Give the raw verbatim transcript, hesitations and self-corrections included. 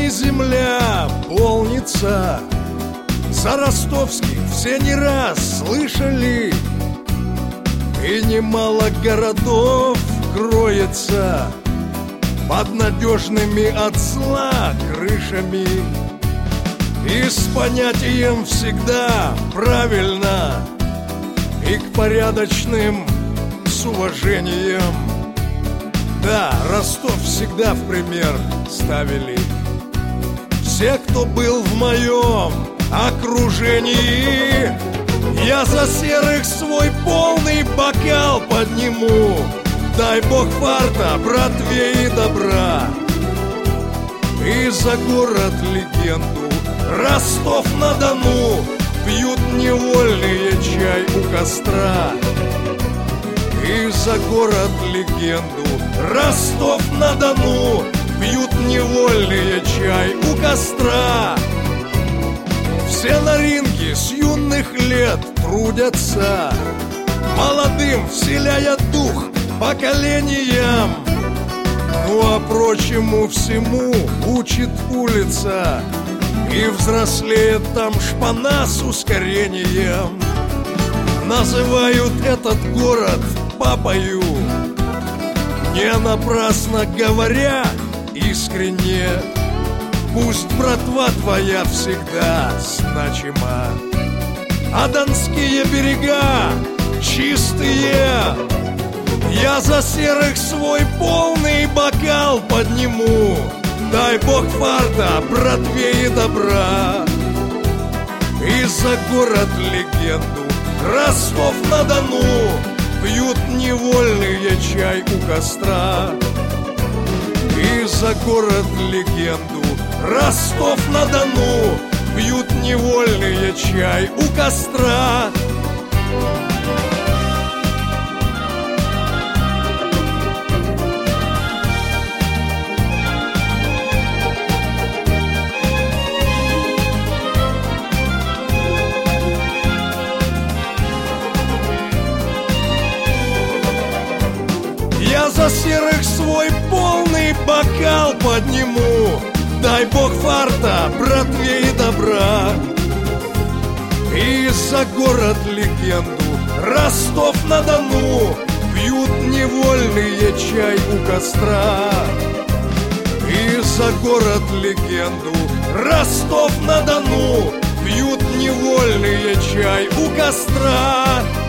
ныне земля полнится. За ростовских все не раз слышали, и немало городов кроется под надежными от зла крышами. И с понятием всегда правильно, и к порядочным с уважением. Да, Ростов всегда в пример ставили все, кто был в моем окружении. Я за серых свой полный бокал подниму. Дай бог фарта, братве, и добра. И за город-легенду Ростов-на-Дону пьют невольные чай у костра. И за город-легенду Ростов-на-Дону пьют невольные чай у костра. Все на ринге с юных лет трудятся, молодым вселяя дух поколениям. Ну а прочему всему учит улица, и взрослеет там шпана с ускорением. Называют этот город папою, не напрасно говоря искренне. Пусть братва твоя всегда значима, а донские берега чистые. Я за серых свой полный бокал подниму. Дай бог фарта, братве, и добра. И за город-легенду Ростов-на-Дону пьют невольные чай у костра. И за город-легенду Ростов-на-Дону пьют невольные чай у костра. Я за серых свой полный бокал подниму. Дай бог фарта, братве, и добра. И за город-легенду Ростов-на-Дону пьют невольные чай у костра. И за город-легенду Ростов-на-Дону пьют невольные чай у костра.